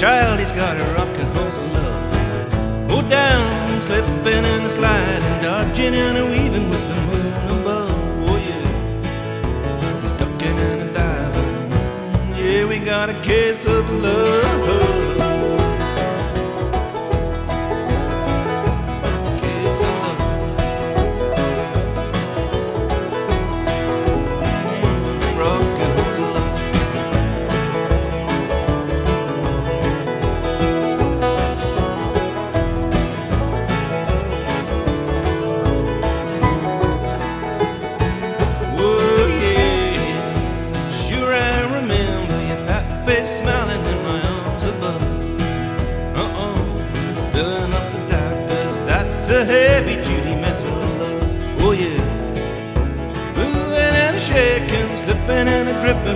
child, he's got a rockin' horse of love. Oh, down, slipping and sliding, dodging and weaving with the moon above. Oh, yeah, he's ducking and diving. Yeah, we got a case of love. Smiling in my arms above. It's filling up the darkness. That's a heavy-duty mess of love. Oh yeah, moving and shaking, slipping and dripping